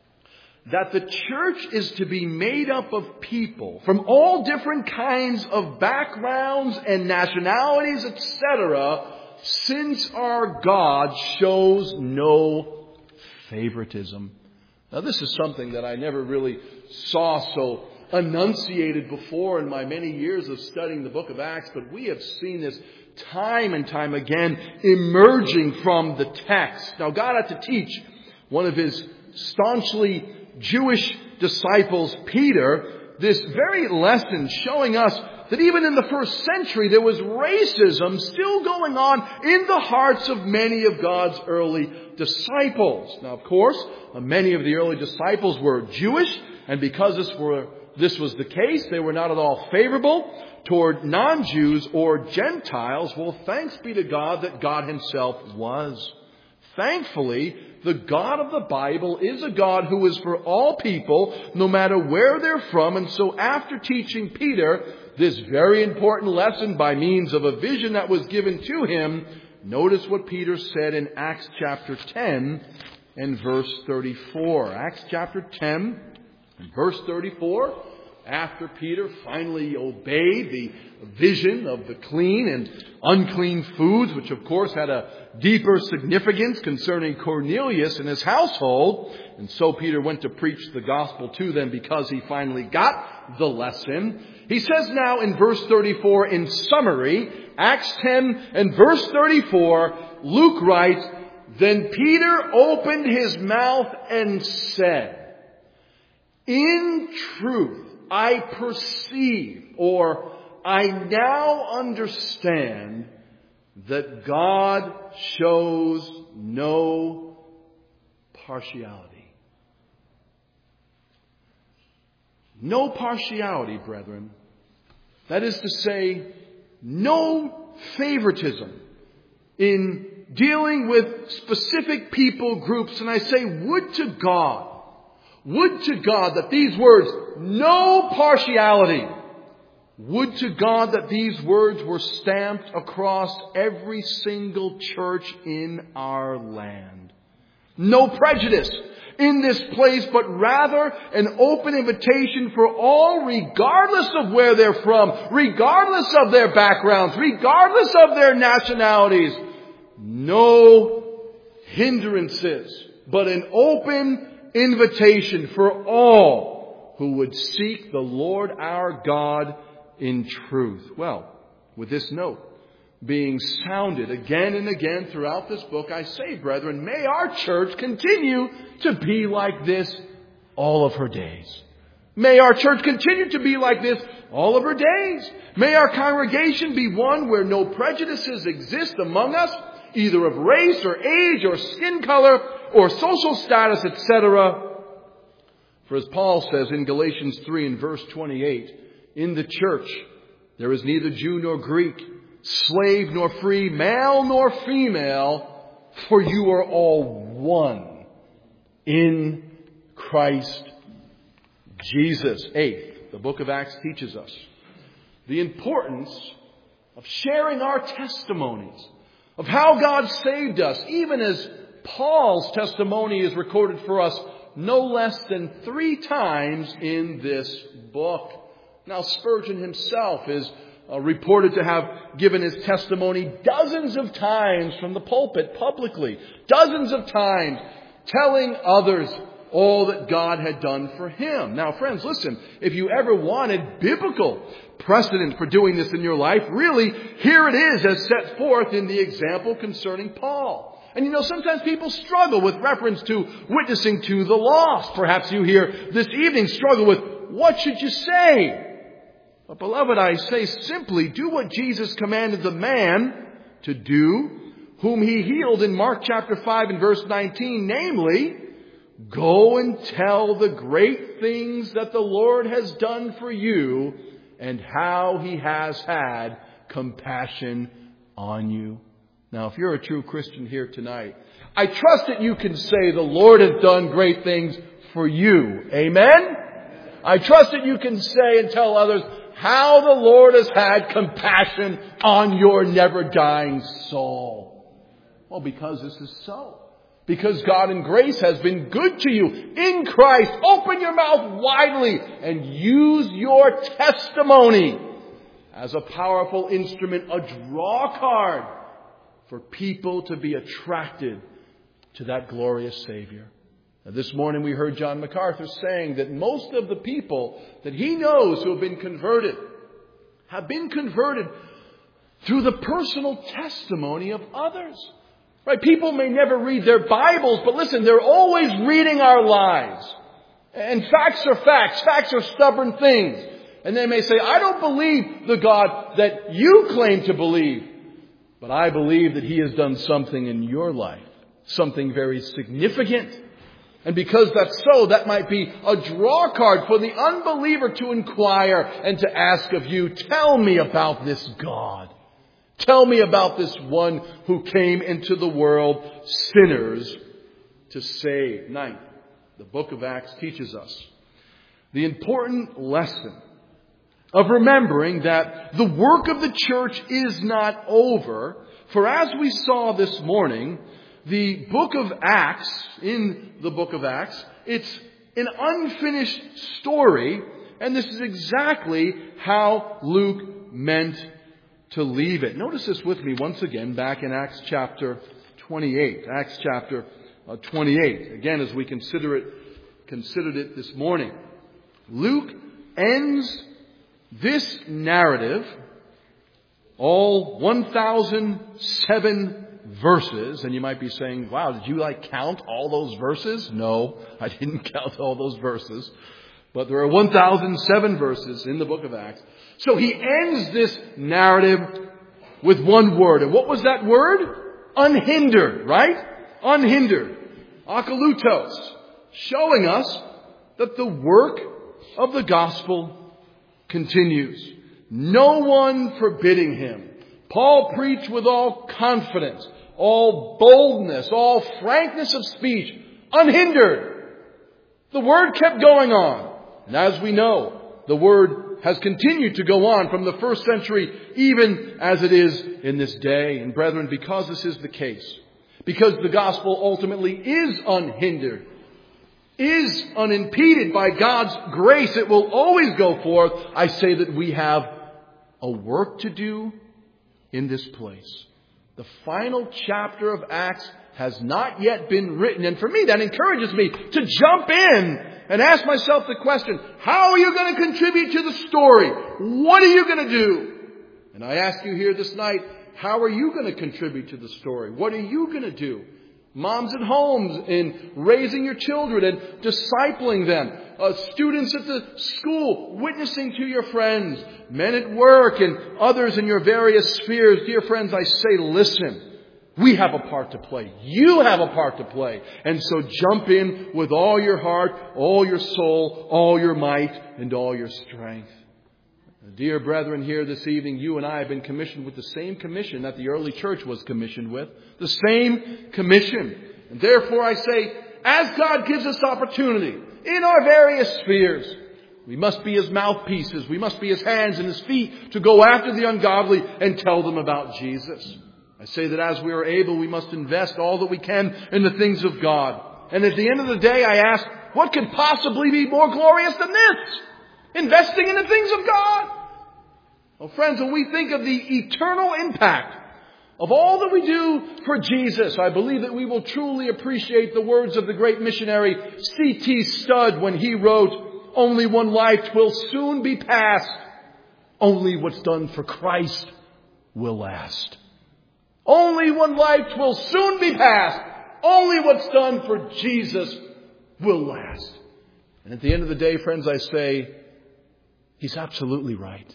that the church is to be made up of people from all different kinds of backgrounds and nationalities, et cetera, since our God shows no favoritism. Now, this is something that I never really saw so enunciated before in my many years of studying the book of Acts, but we have seen this time and time again emerging from the text. Now, God had to teach one of his staunchly Jewish disciples, Peter, this very lesson, showing us that even in the first century there was racism still going on in the hearts of many of God's early disciples. Now, of course, many of the early disciples were Jewish, and because this were this was the case, they were not at all favorable toward non-Jews or Gentiles. Well, thanks be to God that God himself was. Thankfully, the God of the Bible is a God who is for all people, no matter where they're from. And so after teaching Peter this very important lesson by means of a vision that was given to him, notice what Peter said in Acts chapter ten and verse thirty-four. Acts chapter ten and verse thirty-four. after Peter finally obeyed the vision of the clean and unclean foods, which of course had a deeper significance concerning Cornelius and his household, and so Peter went to preach the gospel to them because he finally got the lesson. He says now in verse thirty-four, in summary, Acts ten and verse thirty-four, Luke writes, "Then Peter opened his mouth and said, 'In truth, I perceive,' or 'I now understand,' that God shows no partiality." No partiality, brethren. That is to say, no favoritism in dealing with specific people groups. And I say, would to God, would to God that these words, no partiality, would to God that these words were stamped across every single church in our land. No prejudice in this place, but rather an open invitation for all, regardless of where they're from, regardless of their backgrounds, regardless of their nationalities. No hindrances, but an open invitation for all who would seek the Lord our God in truth. Well, with this note being sounded again and again throughout this book, I say, brethren, may our church continue to be like this all of her days. May our church continue to be like this all of her days. May our congregation be one where no prejudices exist among us, either of race or age or skin color or social status, et cetera. For as Paul says in Galatians three and verse twenty-eight, in the church there is neither Jew nor Greek, slave nor free, male nor female, for you are all one in Christ Jesus. Eighth, the book of Acts teaches us the importance of sharing our testimonies of how God saved us, even as Paul's testimony is recorded for us no less than three times in this book. Now, Spurgeon himself is uh, reported to have given his testimony dozens of times from the pulpit publicly, dozens of times telling others all that God had done for him. Now, friends, listen, if you ever wanted biblical precedent for doing this in your life, really, here it is as set forth in the example concerning Paul. And you know, sometimes people struggle with reference to witnessing to the lost. Perhaps you here this evening struggle with, what should you say? But beloved, I say simply, do what Jesus commanded the man to do, whom he healed in Mark chapter five and verse nineteen, namely, go and tell the great things that the Lord has done for you and how he has had compassion on you. Now, if you're a true Christian here tonight, I trust that you can say the Lord has done great things for you. Amen? I trust that you can say and tell others how the Lord has had compassion on your never-dying soul. Well, because this is so. Because God in grace has been good to you in Christ. Open your mouth widely and use your testimony as a powerful instrument, a draw card for people to be attracted to that glorious Savior. Now, this morning we heard John MacArthur saying that most of the people that he knows who have been converted have been converted through the personal testimony of others. Right? People may never read their Bibles, but listen, they're always reading our lives. And facts are facts. Facts are stubborn things. And they may say, I don't believe the God that you claim to believe, but I believe that he has done something in your life, something very significant. And because that's so, that might be a draw card for the unbeliever to inquire and to ask of you, tell me about this God. Tell me about this one who came into the world sinners to save. Ninth, the book of Acts teaches us the important lesson of remembering that the work of the church is not over. For as we saw this morning, the book of Acts, in the book of Acts, it's an unfinished story And this is exactly how Luke meant to leave it. Notice this with me once again back in Acts chapter twenty-eight. Acts chapter uh, twenty-eight. Again, as we consider it, considered it this morning. Luke ends this narrative, all one thousand seven verses, and you might be saying, wow, did you like count all those verses? No, I didn't count all those verses. But there are one thousand seven verses in the book of Acts. So he ends this narrative with one word. And what was that word? Unhindered, right? Unhindered. Akalutos. Showing us that the work of the gospel continues. No one forbidding him. Paul preached with all confidence, all boldness, all frankness of speech, unhindered. The word kept going on. And as we know, the word has continued to go on from the first century, even as it is in this day. And brethren, because this is the case, because the gospel ultimately is unhindered, is unimpeded by God's grace, it will always go forth. I say that we have a work to do in this place. The final chapter of Acts has not yet been written. And for me, that encourages me to jump in and ask myself the question, how are you going to contribute to the story? What are you going to do? And I ask you here this night, how are you going to contribute to the story? What are you going to do? Moms at homes in raising your children and discipling them. Uh, students at the school witnessing to your friends. Men at work and others in your various spheres. Dear friends, I say, listen. We have a part to play. You have a part to play. And so jump in with all your heart, all your soul, all your might, and all your strength. Dear brethren, here this evening, you and I have been commissioned with the same commission that the early church was commissioned with. The same commission. And therefore I say, as God gives us opportunity in our various spheres, we must be His mouthpieces. We must be His hands and His feet to go after the ungodly and tell them about Jesus. I say that as we are able, we must invest all that we can in the things of God. And at the end of the day, I ask, what could possibly be more glorious than this? Investing in the things of God. Well, friends, when we think of the eternal impact of all that we do for Jesus, I believe that we will truly appreciate the words of the great missionary C T Studd when he wrote, only one life will soon be past. Only what's done for Christ will last. Only one life will soon be past. Only what's done for Jesus will last. And at the end of the day, friends, I say, he's absolutely right.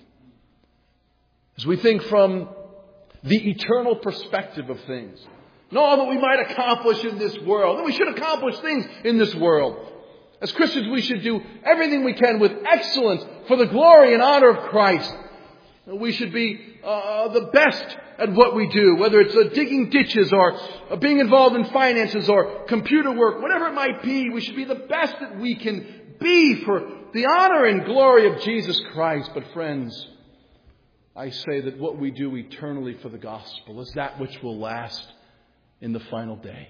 As we think from the eternal perspective of things, and all that we might accomplish in this world, and we should accomplish things in this world. As Christians, we should do everything we can with excellence for the glory and honor of Christ. We should be uh, the best at what we do, whether it's uh, digging ditches or uh, being involved in finances or computer work, whatever it might be. We should be the best that we can be for the honor and glory of Jesus Christ. But friends, I say that what we do eternally for the gospel is that which will last in the final day.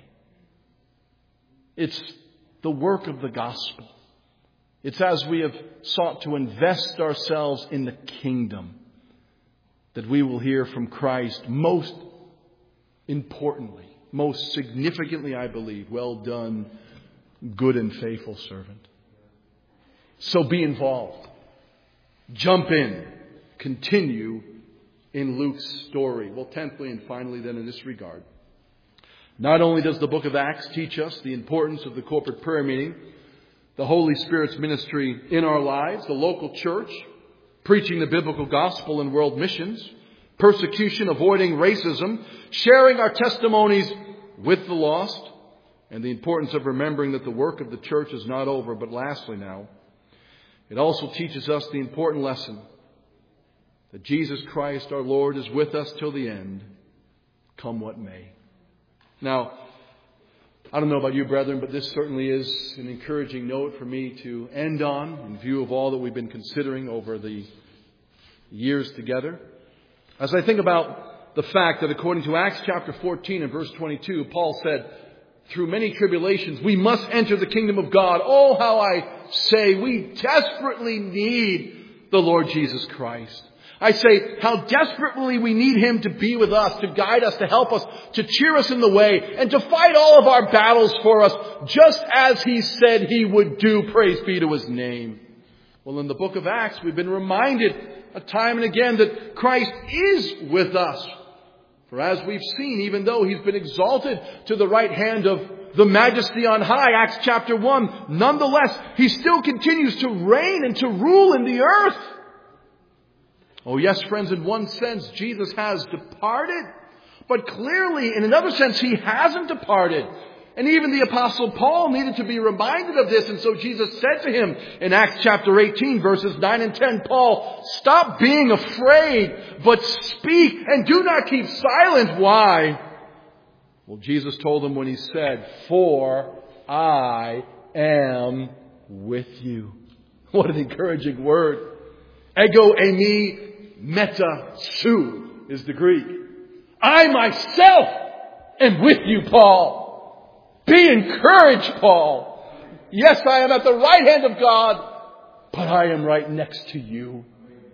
It's the work of the gospel. It's as we have sought to invest ourselves in the kingdom that we will hear from Christ most importantly, most significantly, I believe, well done, good and faithful servant. So be involved. Jump in. Continue in Luke's story. Well, tenthly and finally then in this regard, not only does the book of Acts teach us the importance of the corporate prayer meeting, the Holy Spirit's ministry in our lives, the local church, preaching the biblical gospel and world missions, persecution, avoiding racism, sharing our testimonies with the lost, and the importance of remembering that the work of the church is not over. But lastly now, it also teaches us the important lesson that Jesus Christ our Lord is with us till the end, come what may. Now, I don't know about you, brethren, but this certainly is an encouraging note for me to end on in view of all that we've been considering over the years together. As I think about the fact that according to Acts chapter fourteen and verse twenty-two, Paul said, through many tribulations, we must enter the kingdom of God. Oh, how I say we desperately need the Lord Jesus Christ. I say how desperately we need Him to be with us, to guide us, to help us, to cheer us in the way, and to fight all of our battles for us, just as He said He would do. Praise be to His name. Well, in the book of Acts, we've been reminded time and again that Christ is with us. For as we've seen, even though He's been exalted to the right hand of the Majesty on high, Acts chapter one, nonetheless, He still continues to reign and to rule in the earth. Oh yes, friends, in one sense, Jesus has departed. But clearly, in another sense, He hasn't departed. And even the Apostle Paul needed to be reminded of this. And so Jesus said to him in Acts chapter eighteen, verses nine and ten, Paul, stop being afraid, but speak and do not keep silent. Why? Well, Jesus told him when He said, for I am with you. What an encouraging word. Ego eimi meta su is the Greek. I myself am with you, Paul. Be encouraged, Paul. Yes, I am at the right hand of God, but I am right next to you.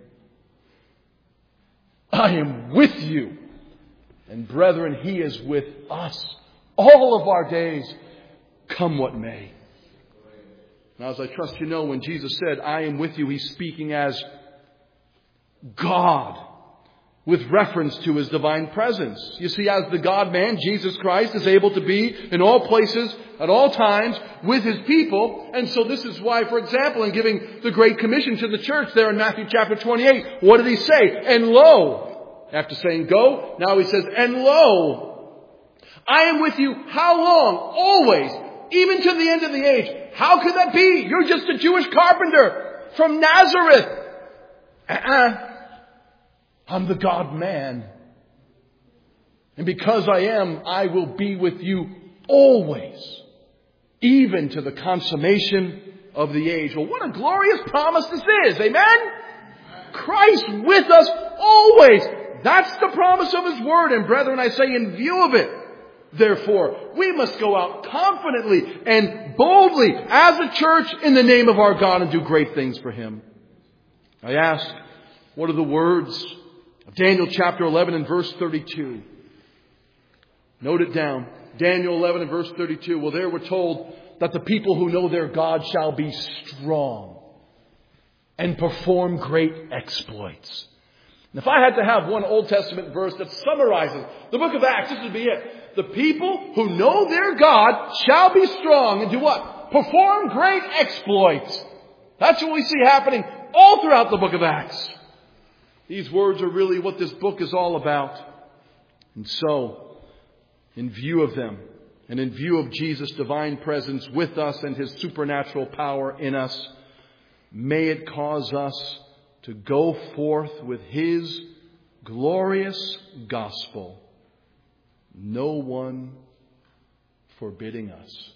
I am with you. And brethren, He is with us all of our days, come what may. Now, as I trust you know, when Jesus said, I am with you, He's speaking as God, with reference to His divine presence. You see, as the God-man, Jesus Christ is able to be in all places, at all times, with His people. And so this is why, for example, in giving the Great Commission to the church there in Matthew chapter twenty-eight, what did He say? And lo, after saying go, now He says, and lo, I am with you how long? Always, even to the end of the age. How could that be? You're just a Jewish carpenter from Nazareth. Uh-uh. I'm the God-man. And because I am, I will be with you always, even to the consummation of the age. Well, what a glorious promise this is. Amen? Christ with us always. That's the promise of His word. And brethren, I say in view of it, therefore, we must go out confidently and boldly as a church in the name of our God and do great things for Him. I ask, what are the words of Daniel chapter eleven and verse thirty-two? Note it down. Daniel eleven and verse thirty-two. Well, there we're told that the people who know their God shall be strong and perform great exploits. And if I had to have one Old Testament verse that summarizes the book of Acts, this would be it. The people who know their God shall be strong and do what? Perform great exploits. That's what we see happening all throughout the book of Acts. These words are really what this book is all about. And so, in view of them, and in view of Jesus' divine presence with us and His supernatural power in us, may it cause us to go forth with His glorious gospel, no one forbidding us.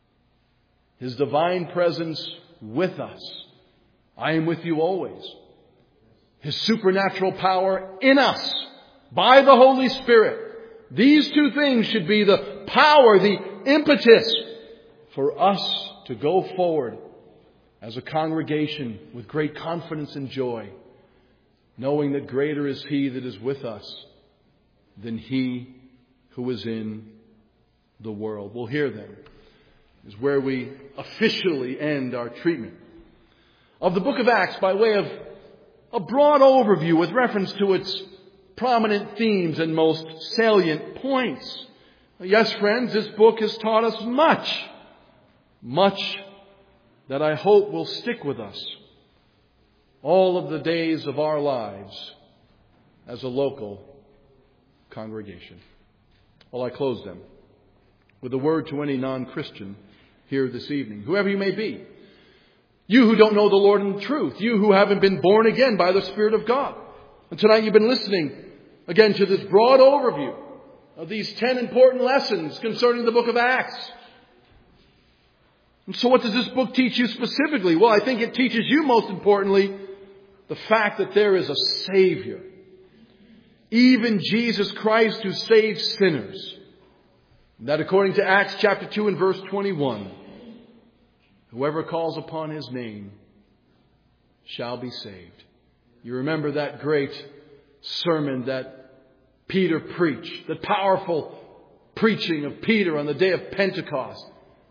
His divine presence with us. I am with you always. His supernatural power in us by the Holy Spirit. These two things should be the power, the impetus for us to go forward as a congregation with great confidence and joy, knowing that greater is He that is with us than he who is in the world. Well, here then is where we officially end our treatment of the book of Acts by way of a broad overview with reference to its prominent themes and most salient points. Yes, friends, this book has taught us much, much that I hope will stick with us all of the days of our lives as a local congregation. Well, I close them with a word to any non-Christian here this evening, whoever you may be. You who don't know the Lord in truth. You who haven't been born again by the Spirit of God. And tonight you've been listening again to this broad overview of these ten important lessons concerning the book of Acts. And so what does this book teach you specifically? Well, I think it teaches you most importantly the fact that there is a Savior. Even Jesus Christ who saves sinners. That according to Acts chapter two and verse twenty-one, whoever calls upon His name shall be saved. You remember that great sermon that Peter preached, the powerful preaching of Peter on the day of Pentecost.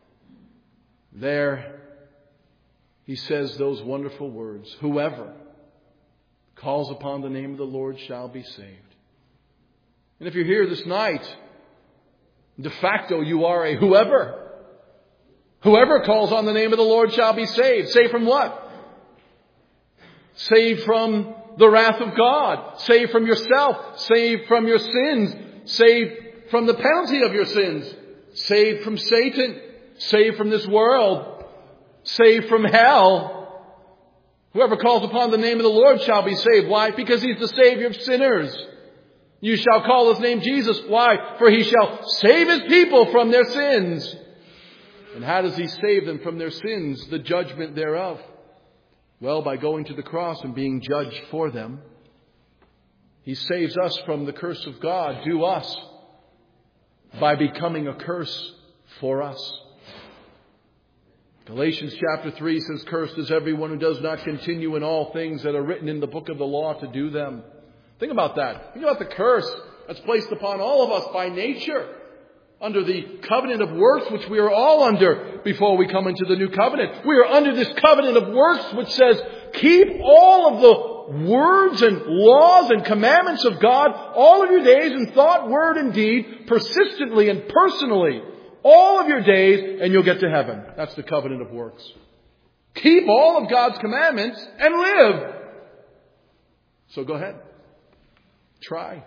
There, he says those wonderful words, whoever calls upon the name of the Lord shall be saved. And if you're here this night, de facto you are a whoever. Whoever calls on the name of the Lord shall be saved. Saved from what? Saved from the wrath of God. Saved from yourself. Saved from your sins. Saved from the penalty of your sins. Saved from Satan. Saved from this world. Saved from hell. Whoever calls upon the name of the Lord shall be saved. Why? Because He's the Savior of sinners. You shall call His name Jesus. Why? For He shall save His people from their sins. And how does He save them from their sins? The judgment thereof. Well, by going to the cross and being judged for them. He saves us from the curse of God, due us, by becoming a curse for us. Galatians chapter three says, cursed is everyone who does not continue in all things that are written in the book of the law to do them. Think about that. Think about the curse that's placed upon all of us by nature. Under the covenant of works, which we are all under before we come into the new covenant. We are under this covenant of works, which says, keep all of the words and laws and commandments of God all of your days in thought, word, and deed, persistently and personally. All of your days, and you'll get to heaven. That's the covenant of works. Keep all of God's commandments and live. So go ahead. Try.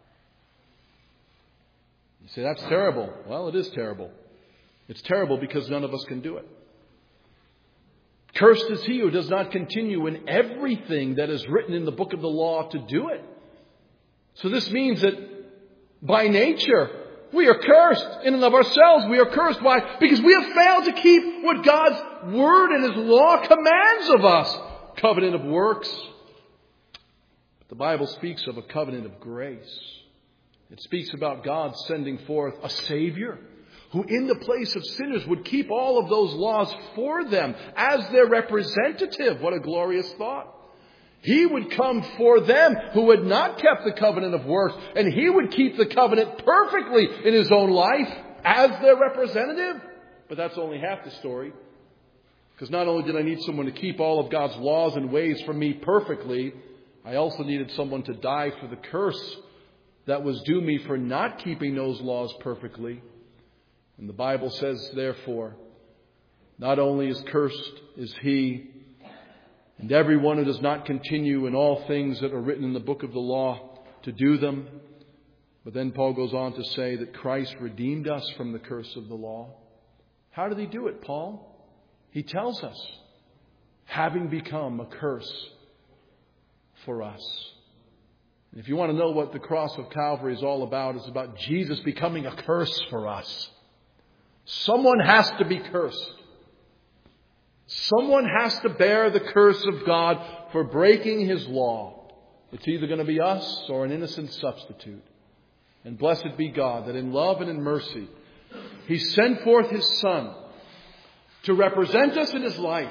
You say, that's terrible. Well, it is terrible. It's terrible because none of us can do it. Cursed is he who does not continue in everything that is written in the book of the law to do it. So this means that by nature, we are cursed. In and of ourselves, we are cursed. Why? Because we have failed to keep what God's word and His law commands of us. Covenant of works. But the Bible speaks of a covenant of grace. It speaks about God sending forth a Savior who in the place of sinners would keep all of those laws for them as their representative. What a glorious thought. He would come for them who had not kept the covenant of works, and He would keep the covenant perfectly in His own life as their representative. But that's only half the story. Because not only did I need someone to keep all of God's laws and ways for me perfectly, I also needed someone to die for the curse that was due me for not keeping those laws perfectly. And the Bible says, therefore, not only is cursed is he, and everyone who does not continue in all things that are written in the book of the law to do them. But then Paul goes on to say that Christ redeemed us from the curse of the law. How did He do it, Paul? He tells us, having become a curse for us. If you want to know what the cross of Calvary is all about, it's about Jesus becoming a curse for us. Someone has to be cursed. Someone has to bear the curse of God for breaking His law. It's either going to be us or an innocent substitute. And blessed be God that in love and in mercy, He sent forth His Son to represent us in His life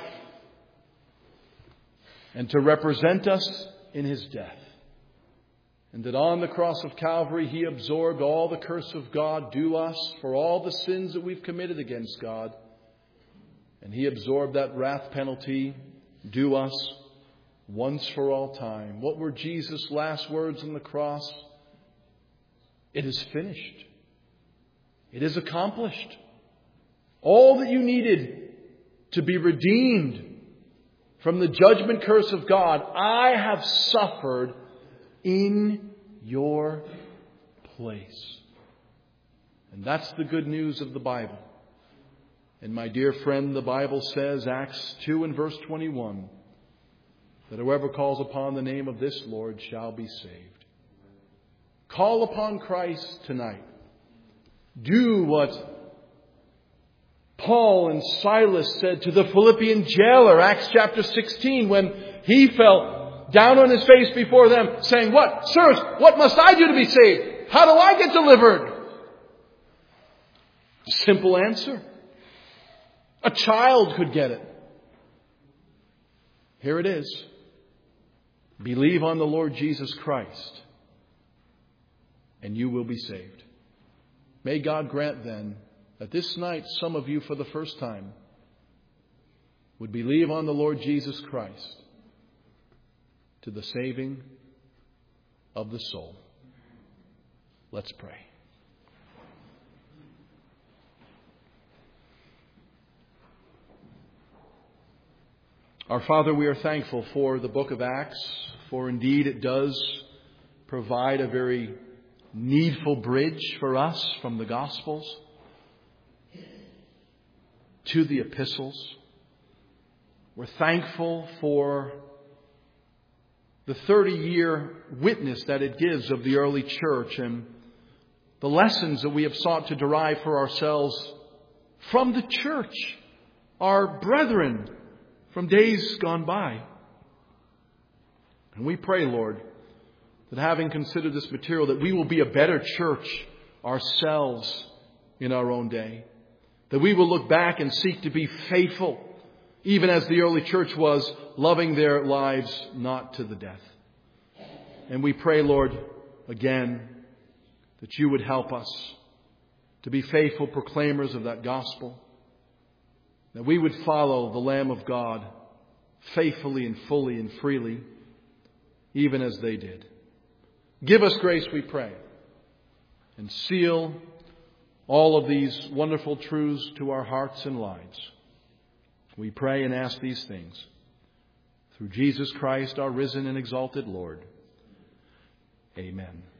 and to represent us in His death. And that on the cross of Calvary, He absorbed all the curse of God due us for all the sins that we've committed against God. And He absorbed that wrath penalty due us once for all time. What were Jesus' last words on the cross? It is finished. It is accomplished. All that you needed to be redeemed from the judgment curse of God, I have suffered in your place. And that's the good news of the Bible. And my dear friend, the Bible says, Acts two and verse twenty-one, that whoever calls upon the name of this Lord shall be saved. Call upon Christ tonight. Do what Paul and Silas said to the Philippian jailer, Acts chapter sixteen, when he fell down on his face before them, saying, what? Sirs, what must I do to be saved? How do I get delivered? Simple answer. A child could get it. Here it is. Believe on the Lord Jesus Christ, and you will be saved. May God grant then that this night some of you for the first time would believe on the Lord Jesus Christ to the saving of the soul. Let's pray. Our Father, we are thankful for the book of Acts, for indeed it does provide a very needful bridge for us from the Gospels to the epistles. We're thankful for the thirty-year witness that it gives of the early church and the lessons that we have sought to derive for ourselves from the church, our brethren from days gone by. And we pray, Lord, that having considered this material, that we will be a better church ourselves in our own day. That we will look back and seek to be faithful, even as the early church was, loving their lives not to the death. And we pray, Lord, again, that you would help us to be faithful proclaimers of that gospel. That we would follow the Lamb of God faithfully and fully and freely, even as they did. Give us grace, we pray, and seal all of these wonderful truths to our hearts and lives. We pray and ask these things through Jesus Christ, our risen and exalted Lord. Amen.